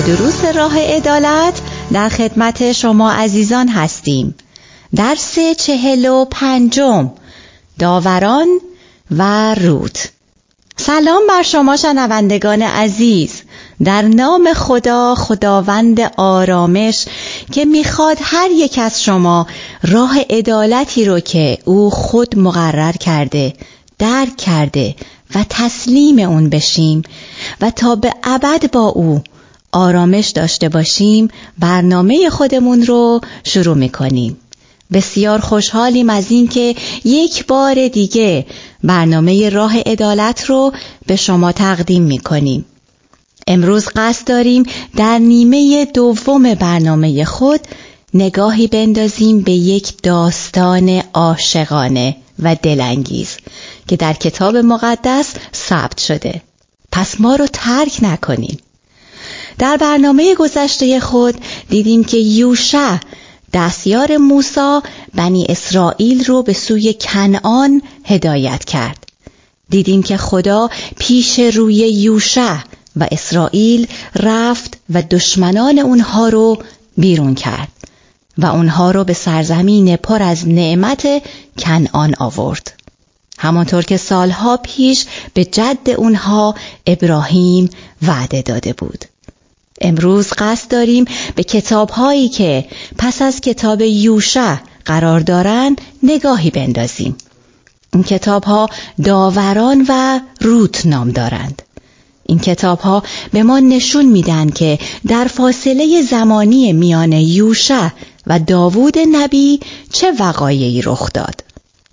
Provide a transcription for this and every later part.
دروس راه عدالت در خدمت شما عزیزان هستیم. درس 45 داوران و رود. سلام بر شما شنوندگان عزیز، در نام خدا، خداوند آرامش که میخواد هر یک از شما راه عدالتی رو که او خود مقرر کرده درک کرده و تسلیم اون بشیم و تا به ابد با او آرامش داشته باشیم، برنامه خودمون رو شروع میکنیم. بسیار خوشحالیم از این که یک بار دیگه برنامه راه عدالت رو به شما تقدیم میکنیم. امروز قصد داریم در نیمه دوم برنامه خود نگاهی بندازیم به یک داستان عاشقانه و دلانگیز که در کتاب مقدس ثبت شده. پس ما رو ترک نکنیم. در برنامه گذشته خود دیدیم که یوشع دستیار موسی بنی اسرائیل رو به سوی کنعان هدایت کرد. دیدیم که خدا پیش روی یوشع و اسرائیل رفت و دشمنان اونها رو بیرون کرد و اونها رو به سرزمین پر از نعمت کنعان آورد، همانطور که سالها پیش به جد اونها ابراهیم وعده داده بود. امروز قصد داریم به کتاب‌هایی که پس از کتاب یوشع قرار دارند نگاهی بندازیم. این کتاب‌ها داوران و رود نام دارند. این کتاب‌ها به ما نشون میدن که در فاصله زمانی میان یوشع و داوود نبی چه وقایعی رخ داد.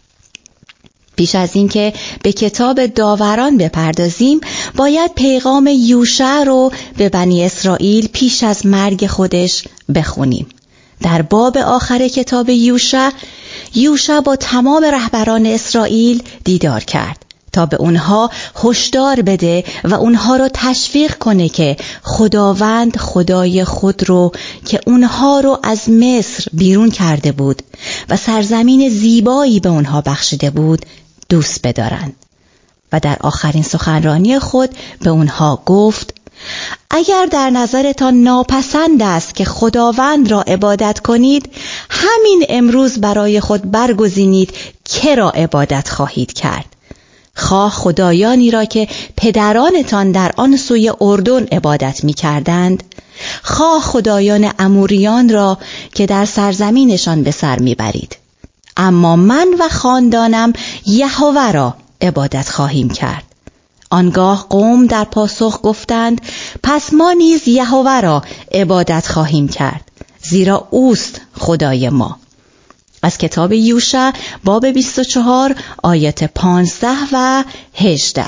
پیش از این که به کتاب داوران بپردازیم، باید پیغام یوشع رو به بنی اسرائیل پیش از مرگ خودش بخونیم. در باب آخر کتاب یوشع با تمام رهبران اسرائیل دیدار کرد تا به اونها هشدار بده و اونها رو تشویق کنه که خداوند خدای خود رو که اونها رو از مصر بیرون کرده بود و سرزمین زیبایی به اونها بخشیده بود دوست بدارند. و در آخرین سخنرانی خود به اونها گفت: اگر در نظرتان ناپسند است که خداوند را عبادت کنید، همین امروز برای خود برگزینید که را عبادت خواهید کرد. خواه خدایانی را که پدرانتان در آن سوی اردن عبادت می کردند، خواه خدایان اموریان را که در سرزمینشان به سر می برید. اما من و خاندانم یهوه را عبادت خواهیم کرد. آنگاه قوم در پاسخ گفتند: پس ما نیز یهوه را عبادت خواهیم کرد، زیرا اوست خدای ما. از کتاب یوشع باب 24 آیات 15 و 18.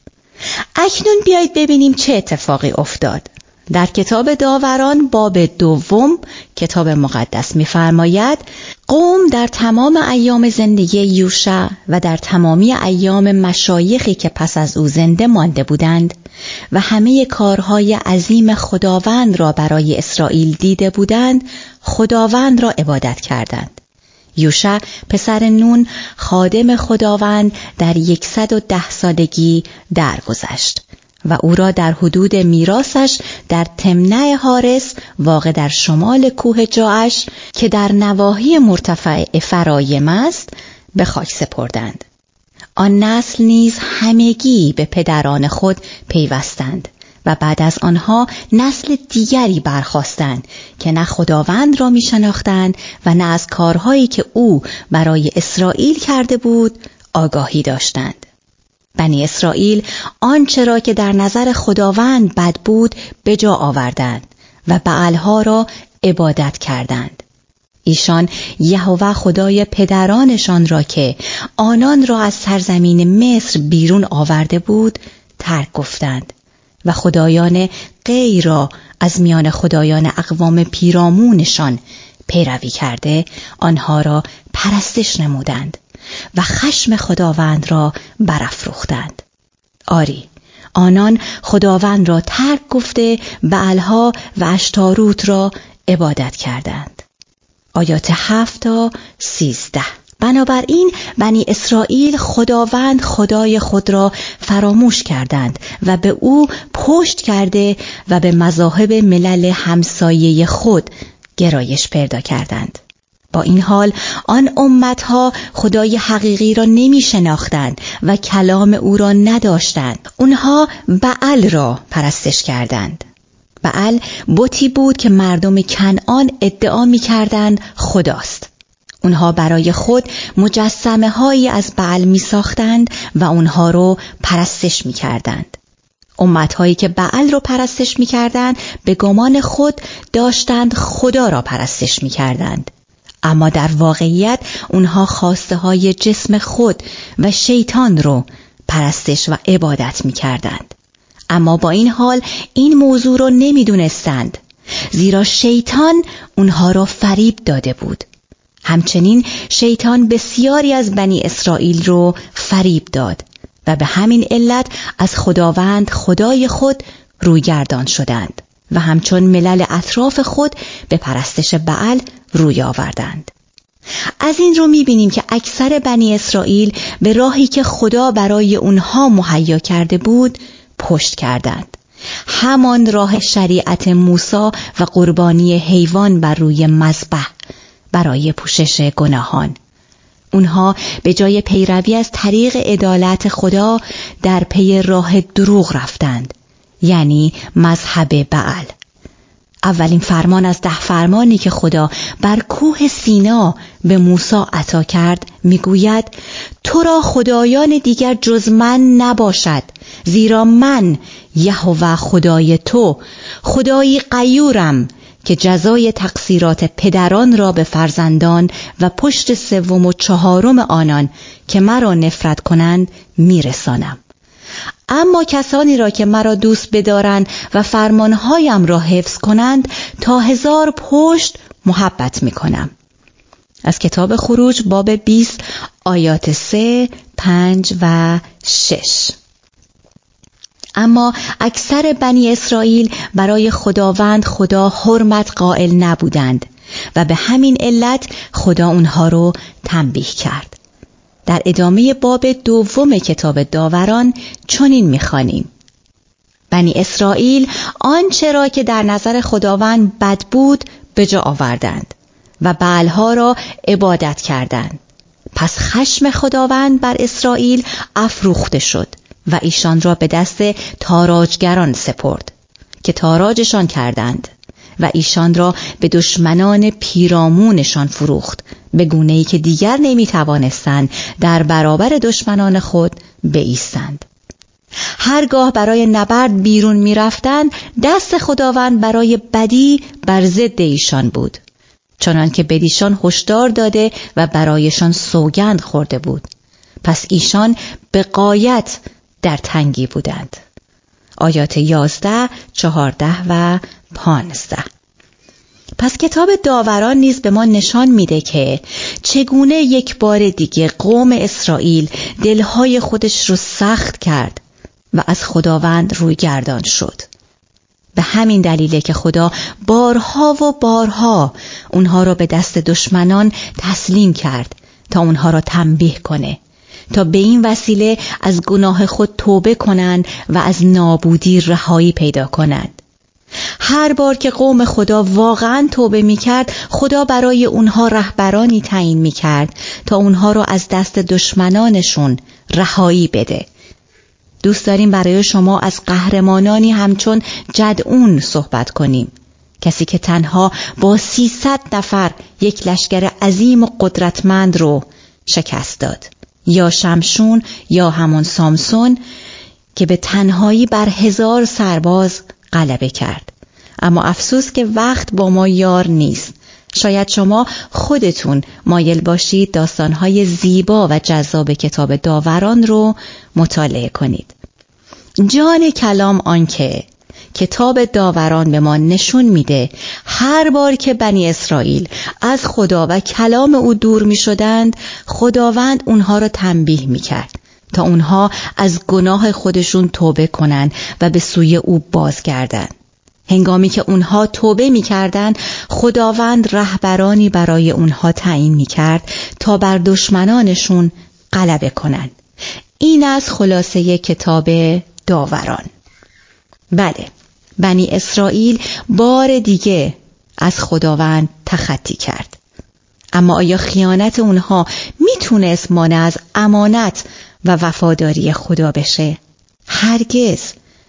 اکنون بیایید ببینیم چه اتفاقی افتاد. در کتاب داوران باب 2 کتاب مقدس می‌فرماید: قوم در تمام ایام زندگی یوشع و در تمامی ایام مشایخی که پس از او زنده مانده بودند و همه کارهای عظیم خداوند را برای اسرائیل دیده بودند، خداوند را عبادت کردند. یوشع پسر نون خادم خداوند در 110 سالگی درگذشت و او را در حدود میراثش در تمنع حارس واقع در شمال کوه جاعش که در نواحی مرتفع افرایم است به خاک سپردند. آن نسل نیز همگی به پدران خود پیوستند و بعد از آنها نسل دیگری برخاستند که نه خداوند را می شناختند و نه از کارهایی که او برای اسرائیل کرده بود آگاهی داشتند. بنی اسرائیل آنچه را که در نظر خداوند بد بود به جا آوردند و بعلها را عبادت کردند. ایشان یهوه خدای پدرانشان را که آنان را از سرزمین مصر بیرون آورده بود ترک گفتند و خدایان غیر را از میان خدایان اقوام پیرامونشان پیروی کرده آنها را پرستش نمودند و خشم خداوند را برافروختند. آری، آنان خداوند را ترک گفته بعلها و اشتاروت را عبادت کردند. آیات 7 تا 13. بنابراین بنی اسرائیل خداوند خدای خود را فراموش کردند و به او پشت کرده و به مذاهب ملل همسایه خود گرایش پیدا کردند. با این حال آن امتها خدای حقیقی را نمی شناختند و کلام او را نداشتند. اونها بعل را پرستش کردند. بعل بتی بود که مردم کنعان ادعا می کردند خداست. اونها برای خود مجسمه هایی از بعل می ساختند و اونها رو پرستش می کردند. امتهایی که بعل رو پرستش می کردند به گمان خود داشتند خدا را پرستش می کردند. اما در واقعیت اونها خواسته های جسم خود و شیطان رو پرستش و عبادت می کردند. اما با این حال این موضوع رو نمی دونستند، زیرا شیطان اونها را فریب داده بود. همچنین شیطان بسیاری از بنی اسرائیل رو فریب داد و به همین علت از خداوند خدای خود رویگردان شدند و همچون ملل اطراف خود به پرستش بعل روی آوردند. از این رو می‌بینیم که اکثر بنی اسرائیل به راهی که خدا برای اونها مهیا کرده بود پشت کردند. همان راه شریعت موسی و قربانی حیوان بر روی مذبح برای پوشش گناهان. اونها به جای پیروی از طریق عدالت خدا در پی راه دروغ رفتند، یعنی مذهب بعل. اولین فرمان از 10 فرمانی که خدا بر کوه سینا به موسی عطا کرد میگوید تو را خدایان دیگر جز من نباشد، زیرا من یهوه خدای تو خدایی غیورم که جزای تقصیرات پدران را به فرزندان و پشت 3 و 4 آنان که مرا نفرت کنند میرسانم. اما کسانی را که مرا دوست بدارند و فرمانهایم را حفظ کنند تا 1000 پشت محبت میکنم. از کتاب خروج باب 20 آیات 3، 5 و 6. اما اکثر بنی اسرائیل برای خداوند خدا حرمت قائل نبودند و به همین علت خدا اونها رو تنبیه کرد. در ادامه باب 2 کتاب داوران چنین می‌خوانیم: بنی اسرائیل آنچه را که در نظر خداوند بد بود به جا آوردند و بعلها را عبادت کردند. پس خشم خداوند بر اسرائیل افروخته شد و ایشان را به دست تاراجگران سپرد که تاراجشان کردند و ایشان را به دشمنان پیرامونشان فروخت، به گونه‌ای که دیگر نمی‌توانستند در برابر دشمنان خود بایستند. هرگاه برای نبرد بیرون می‌رفتند، دست خداوند برای بدی بر ضد ایشان بود، چنان که بدیشان هشدار داده و برایشان سوگند خورده بود. پس ایشان به غایت در تنگی بودند. آیات 11، 14 و 15. پس کتاب داوران نیز به ما نشان میده که چگونه یک بار دیگه قوم اسرائیل دلهای خودش رو سخت کرد و از خداوند روی گردان شد. به همین دلیله که خدا بارها و بارها اونها را به دست دشمنان تسلیم کرد تا اونها را تنبیه کنه، تا به این وسیله از گناه خود توبه کنند و از نابودی رهایی پیدا کنند. هر بار که قوم خدا واقعا توبه می‌کرد، خدا برای اونها رهبرانی تعیین می‌کرد تا اونها را از دست دشمنانشون رهایی بده. دوست داریم برای شما از قهرمانانی همچون جدعون صحبت کنیم، کسی که تنها با 300 نفر یک لشکر عظیم و قدرتمند رو شکست داد، یا شمشون یا همان سامسون که به تنهایی بر 1000 سرباز غلبه کرد. اما افسوس که وقت با ما یار نیست. شاید شما خودتون مایل باشید داستانهای زیبا و جذاب کتاب داوران رو مطالعه کنید. جان کلام آنکه کتاب داوران به ما نشون میده هر بار که بنی اسرائیل از خدا و کلام او دور می شدند، خداوند اونها را تنبیه می کرد تا اونها از گناه خودشون توبه کنند و به سوی او بازگردند. هنگامی که اونها توبه می کردند، خداوند رهبرانی برای اونها تعیین می کرد تا بر دشمنانشون غلبه کنند. این از خلاصه کتاب داوران. بله، بنی اسرائیل بار دیگه از خداوند تخطی کرد. اما آیا خیانت اونها میتونست مانع از امانت و وفاداری خدا بشه؟ هرگز.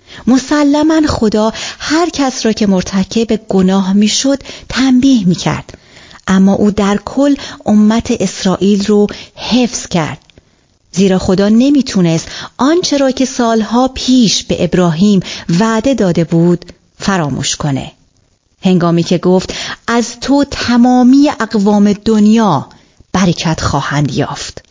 مسلماً خدا هر کس را که مرتکب گناه میشد تنبیه میکرد، اما او در کل امت اسرائیل رو حفظ کرد، زیرا خدا نمیتونست آنچه را که سالها پیش به ابراهیم وعده داده بود فراموش کنه. هنگامی که گفت از تو تمامی اقوام دنیا برکت خواهند یافت.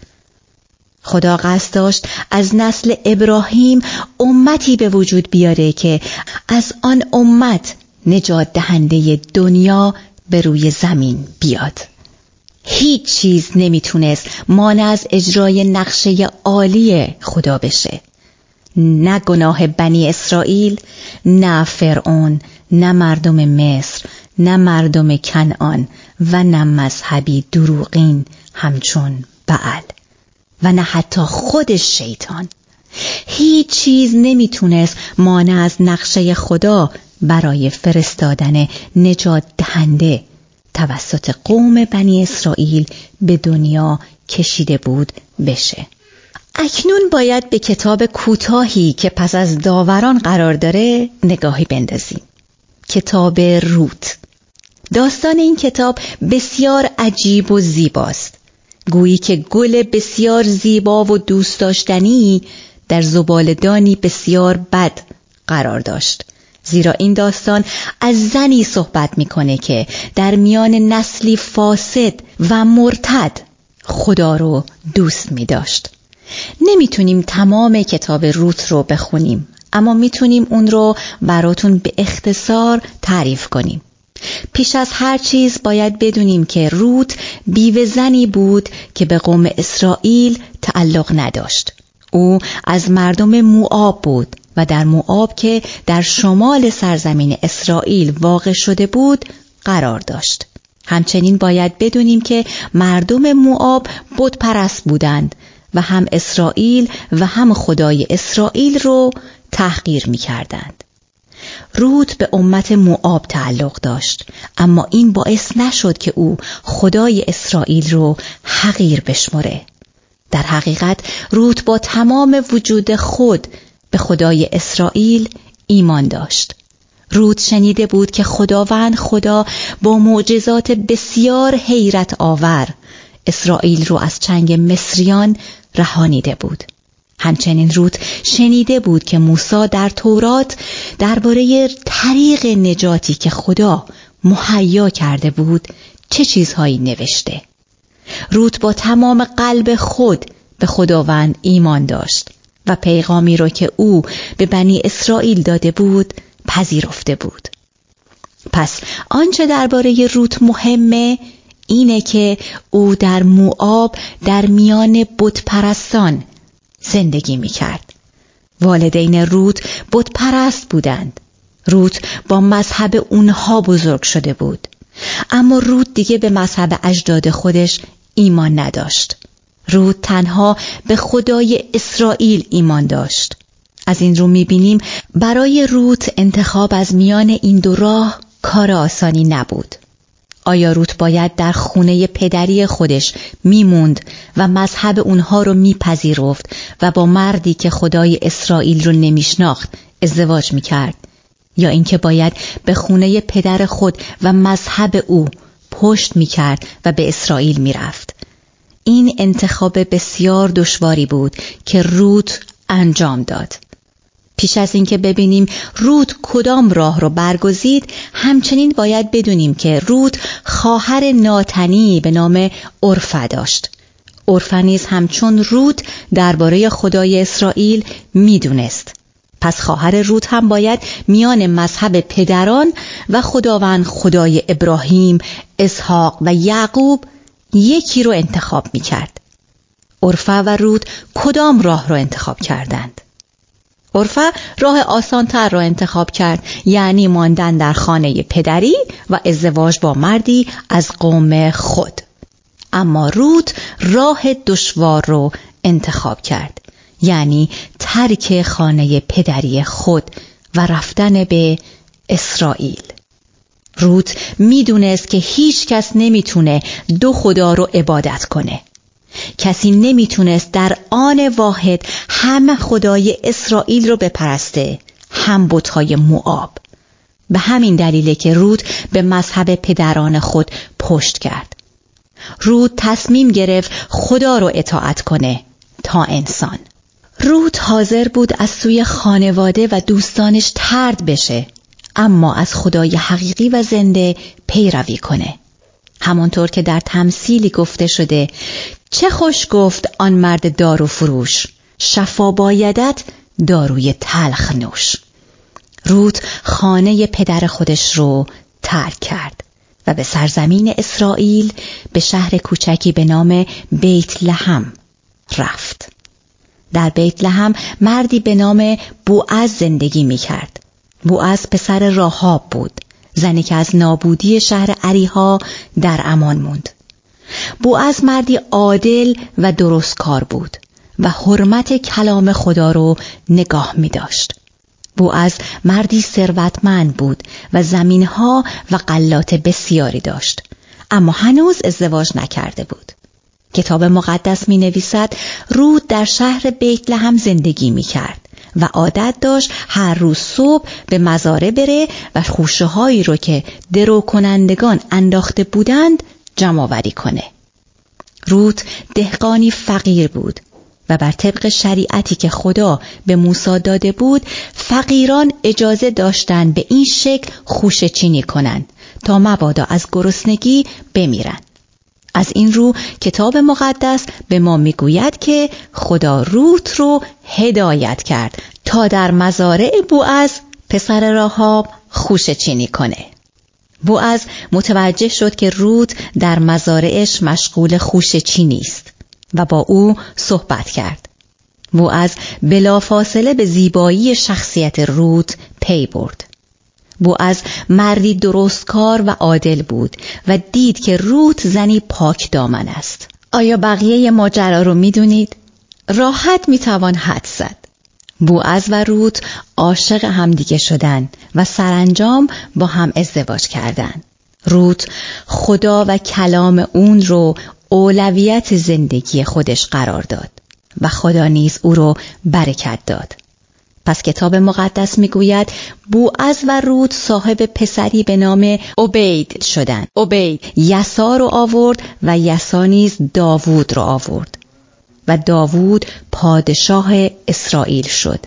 خدا قصد داشت از نسل ابراهیم امتی به وجود بیاره که از آن امت نجات دهنده دنیا به روی زمین بیاد. هیچ چیز نمیتونست مانع از اجرای نقشه عالی خدا بشه. نه گناه بنی اسرائیل، نه فرعون، نه مردم مصر، نه مردم کنعان و نه مذهبی دروغین همچون بعل و نه حتی خود شیطان. هیچ چیز نمیتونست مانع از نقشه خدا برای فرستادن نجات دهنده توسط قوم بنی اسرائیل به دنیا کشیده بود بشه. اکنون باید به کتاب کوتاهی که پس از داوران قرار داره نگاهی بندازیم. کتاب روت. داستان این کتاب بسیار عجیب و زیباست. گویی که گل بسیار زیبا و دوست داشتنی در زبالدانی بسیار بد قرار داشت، زیرا این داستان از زنی صحبت میکنه که در میان نسلی فاسد و مرتد خدا رو دوست میداشت. نمیتونیم تمام کتاب روت رو بخونیم، اما میتونیم اون رو براتون به اختصار تعریف کنیم. پیش از هر چیز باید بدونیم که روت بیوه زنی بود که به قوم اسرائیل تعلق نداشت. او از مردم موآب بود و در موآب که در شمال سرزمین اسرائیل واقع شده بود قرار داشت. همچنین باید بدونیم که مردم موآب بت پرست بودند و هم اسرائیل و هم خدای اسرائیل رو تحقیر می کردند. روت به امت موآب تعلق داشت، اما این باعث نشد که او خدای اسرائیل رو حقیر بشمره. در حقیقت روت با تمام وجود خود به خدای اسرائیل ایمان داشت. روت شنیده بود که خداوند خدا با معجزات بسیار حیرت آور اسرائیل رو از چنگ مصریان رهانیده بود. همچنین روت شنیده بود که موسی در تورات درباره طریق نجاتی که خدا مهیا کرده بود چه چیزهایی نوشته. روت با تمام قلب خود به خداوند ایمان داشت و پیغامی را که او به بنی اسرائیل داده بود پذیرفته بود. پس آنچه درباره روت مهمه اینه که او در موآب در میان بت پرستان زندگی می کرد. والدین روت بت پرست بودند. روت با مذهب اونها بزرگ شده بود، اما روت دیگه به مذهب اجداد خودش ایمان نداشت. روت تنها به خدای اسرائیل ایمان داشت. از این رو می بینیم برای روت انتخاب از میان این دو راه کار آسانی نبود. آیا روت باید در خونه پدری خودش میموند و مذهب اونها رو میپذیرفت و با مردی که خدای اسرائیل رو نمیشناخت ازدواج میکرد، یا اینکه باید به خونه پدر خود و مذهب او پشت میکرد و به اسرائیل میرفت؟ این انتخاب بسیار دشواری بود که روت انجام داد. پیش از اینکه ببینیم روت کدام راه رو برگزید، همچنین باید بدونیم که روت خواهر ناتنی به نام عرفه داشت. عرفه نیز همچون روت درباره خدای اسرائیل میدونست. پس خواهر روت هم باید میان مذهب پدران و خداوند خدای ابراهیم، اسحاق و یعقوب یکی رو انتخاب میکرد. عرفه و روت کدام راه رو انتخاب کردند؟ عرفه راه آسان‌تر را انتخاب کرد، یعنی ماندن در خانه پدری و ازدواج با مردی از قوم خود. اما روت راه دشوار رو انتخاب کرد، یعنی ترک خانه پدری خود و رفتن به اسرائیل. روت میدونست که هیچ کس نمیتونه دو خدا رو عبادت کنه. کسی نمیتونست در آن واحد هم خدای اسرائیل رو بپرسته هم بت‌های موآب. به همین دلیله که روت به مذهب پدران خود پشت کرد. روت تصمیم گرفت خدا رو اطاعت کنه تا انسان. روت حاضر بود از سوی خانواده و دوستانش طرد بشه، اما از خدای حقیقی و زنده پیروی کنه. همانطور که در تمثیلی گفته شده: چه خوش گفت آن مرد دارو فروش، شفا بایدت داروی تلخ نوش. روت خانه پدر خودش رو ترک کرد و به سرزمین اسرائیل به شهر کوچکی به نام بیت لحم رفت. در بیت لحم مردی به نام بوعز زندگی می کرد. بوعز پسر راحاب بود، زنی که از نابودی شهر اریحا در امان موند. بوعز مردی عادل و درستکار بود و حرمت کلام خدا رو نگاه می داشت. بوعز مردی ثروتمند بود و زمینها و غلات بسیاری داشت، اما هنوز ازدواج نکرده بود. کتاب مقدس می نویسد روت در شهر بیت لحم زندگی می کرد و عادت داشت هر روز صبح به مزارع بره و خوشه هایی رو که درو کنندگان انداخته بودند جمع آوری کنه. روت دهقانی فقیر بود و بر طبق شریعتی که خدا به موسی داده بود فقیران اجازه داشتند به این شکل خوشه چینی کنند تا مبادا از گرسنگی بمیرند. از این رو کتاب مقدس به ما میگوید که خدا روت رو هدایت کرد تا در مزارع بوعز پسر راحاب خوشه چینی کنه. بوعز متوجه شد که روت در مزارعش مشغول خوشه چینی است و با او صحبت کرد. بوعز بلافاصله به زیبایی شخصیت روت پی برد. بوعز مردی درستکار و عادل بود و دید که روت زنی پاک دامن است. آیا بقیه ماجرا رو میدونید؟ راحت میتوان حدس زد. بوعز و روت عاشق همدیگه شدن و سرانجام با هم ازدواج کردند. روت خدا و کلام اون رو اولویت زندگی خودش قرار داد و خدا نیز او رو برکت داد. پس کتاب مقدس میگوید بوعز و روت صاحب پسری به نام عبید شدند. عبید یسا رو آورد و یسا نیز داوود رو آورد و داوود پادشاه اسرائیل شد.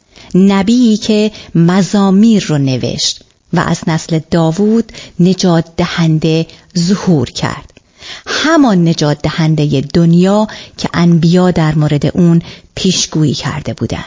نبیی که مزامیر رو نوشت و از نسل داوود نجات دهنده ظهور کرد. همان نجات دهنده دنیا که انبیا در مورد اون پیشگویی کرده بودند.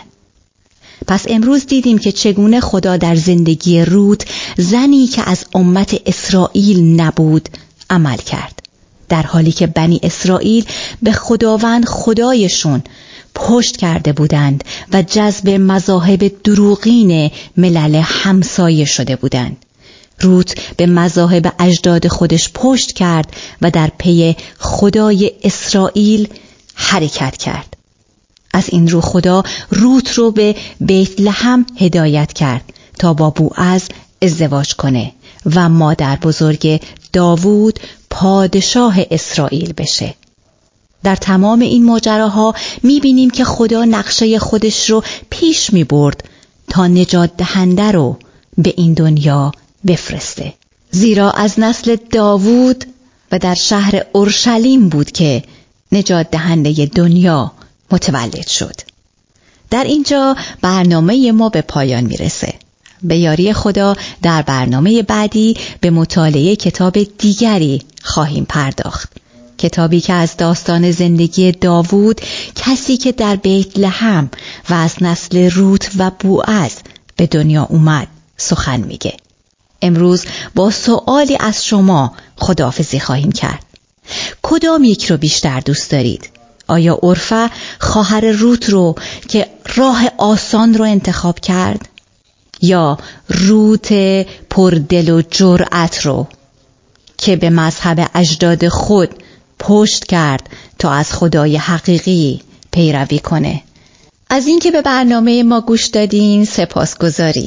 پس امروز دیدیم که چگونه خدا در زندگی روت، زنی که از امت اسرائیل نبود، عمل کرد، در حالی که بنی اسرائیل به خداوند خدایشون پشت کرده بودند و جذب مذاهب دروغین ملل همسایه شده بودند. روت به مذاهب اجداد خودش پشت کرد و در پی خدای اسرائیل حرکت کرد. از این رو خدا روت رو به بیت لحم هدایت کرد تا با بوعز ازدواج کنه و مادر بزرگ داوود پادشاه اسرائیل بشه. در تمام این ماجراها میبینیم که خدا نقشه خودش رو پیش میبرد تا نجات دهنده رو به این دنیا بفرسته. زیرا از نسل داوود و در شهر اورشلیم بود که نجات دهنده دنیا متولد شد. در اینجا برنامه ما به پایان میرسه. به یاری خدا در برنامه بعدی به مطالعه کتاب دیگری خواهیم پرداخت. کتابی که از داستان زندگی داوود، کسی که در بیت لحم و از نسل روت و بوعز به دنیا اومد، سخن میگه. امروز با سؤالی از شما خداحافظی خواهیم کرد. کدام یک رو بیشتر دوست دارید؟ آیا عرفه خواهر روت رو که راه آسان رو انتخاب کرد؟ یا روت پردل و جرأت رو که به مذهب اجداد خود پشت کرد تا از خدای حقیقی پیروی کنه؟ از اینکه به برنامه ما گوش دادین سپاسگزاریم.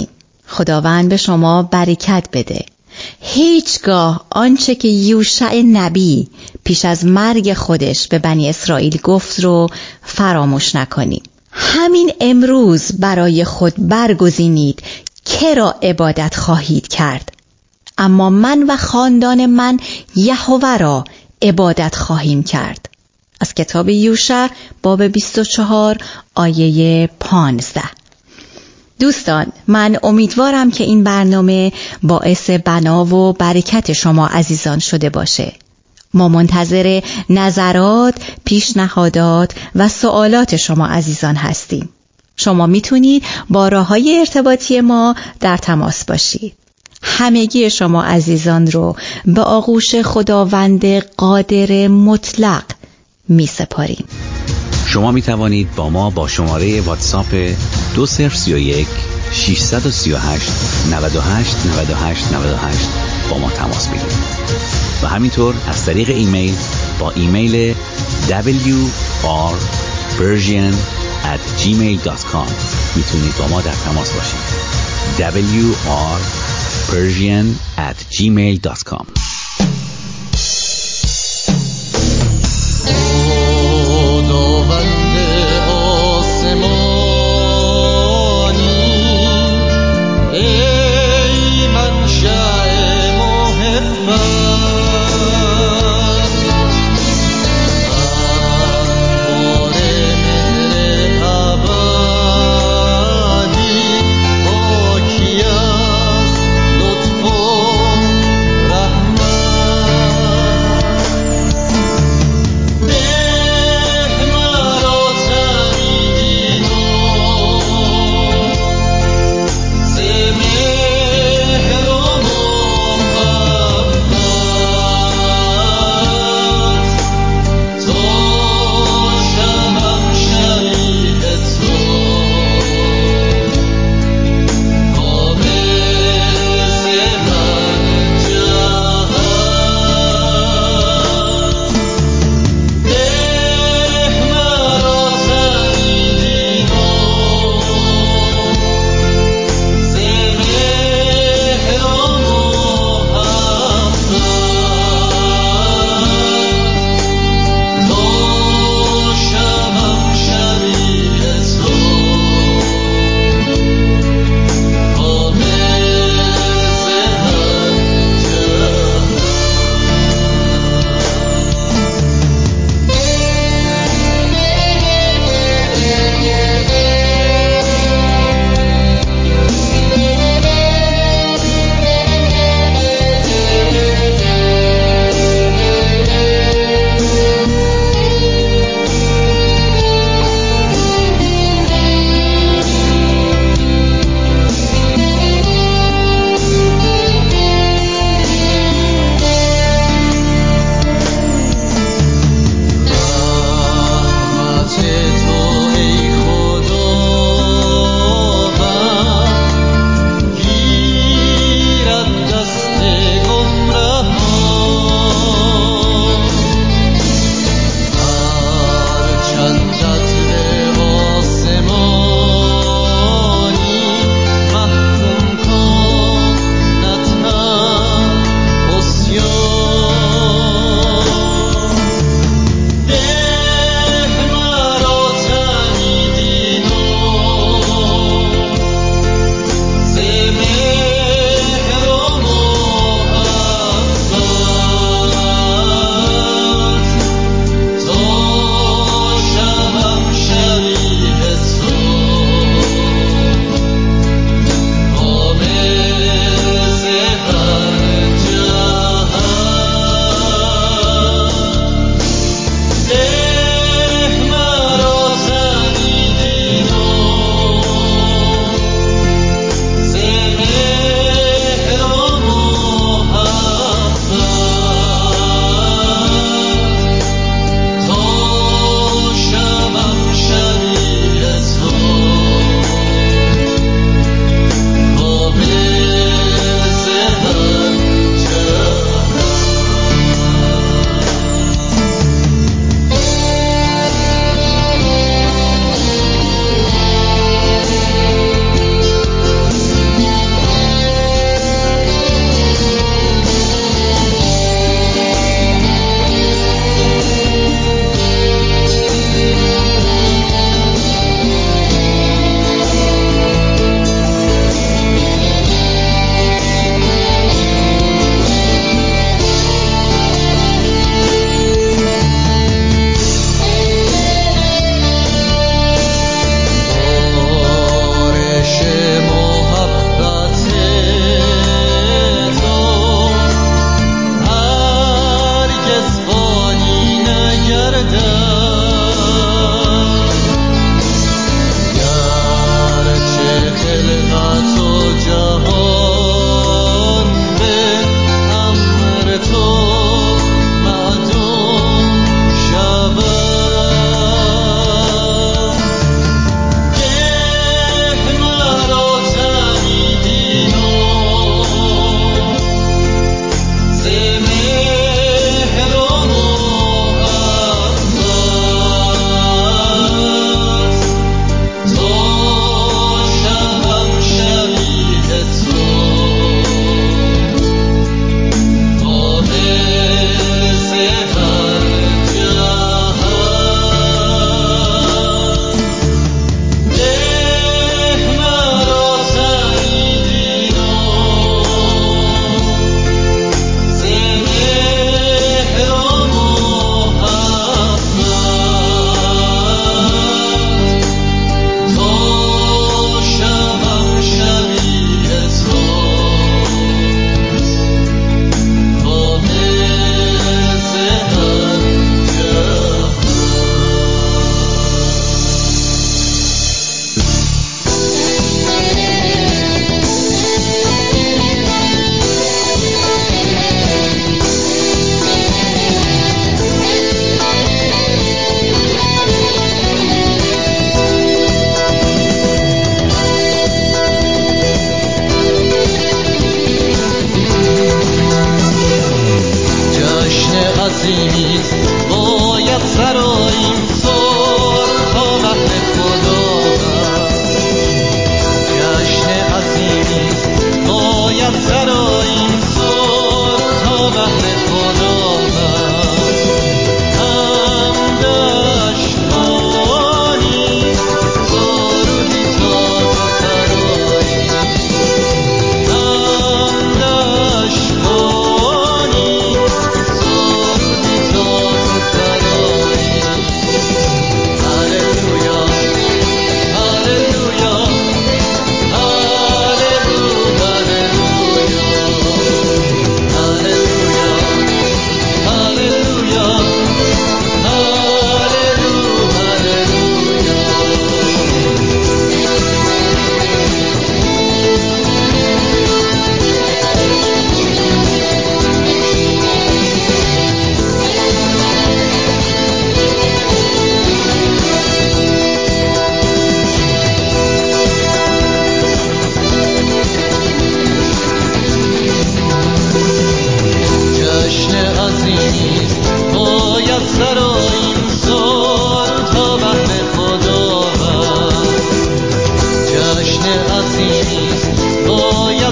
خداوند به شما برکت بده. هیچگاه آنچه که یوشع نبی پیش از مرگ خودش به بنی اسرائیل گفت رو فراموش نکنیم. همین امروز برای خود برگزینید که را عبادت خواهید کرد. اما من و خاندان من یهوه را عبادت خواهیم کرد. از کتاب یوشع باب 24 آیه 15. دوستان، من امیدوارم که این برنامه باعث بنا و برکت شما عزیزان شده باشه. ما منتظر نظرات، پیشنهادات و سوالات شما عزیزان هستیم. شما میتونید با راه‌های ارتباطی ما در تماس باشید. همگی شما عزیزان رو به آغوش خداوند قادر مطلق میسپاریم. شما می توانید با ما با شماره واتساپ 2031 638 98 98 98 با ما تماس بگیرید و همینطور از طریق ایمیل با ایمیل wrpersian@gmail.com میتونید با ما در تماس باشید. wrpersian@gmail.com.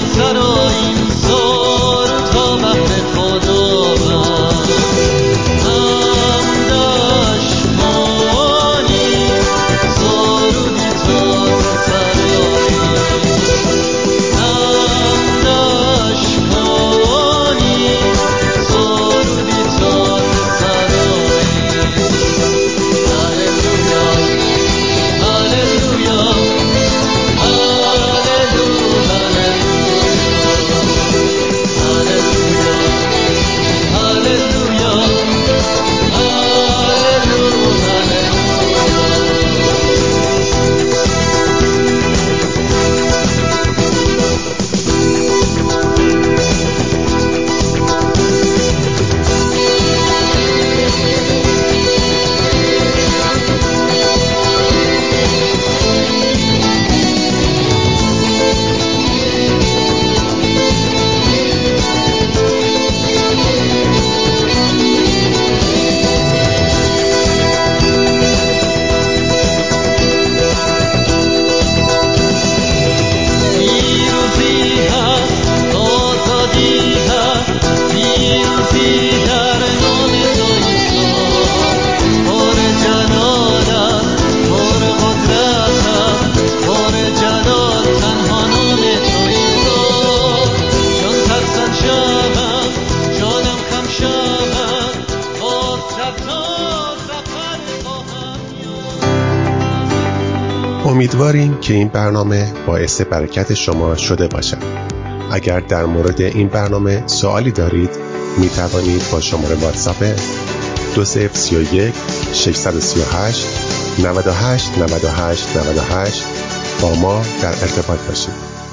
امیدواریم که این برنامه باعث برکت شما شده باشد. اگر در مورد این برنامه سوالی دارید می توانید با شماره واتساپ 2031 638 98 98 98 با ما در ارتباط باشید.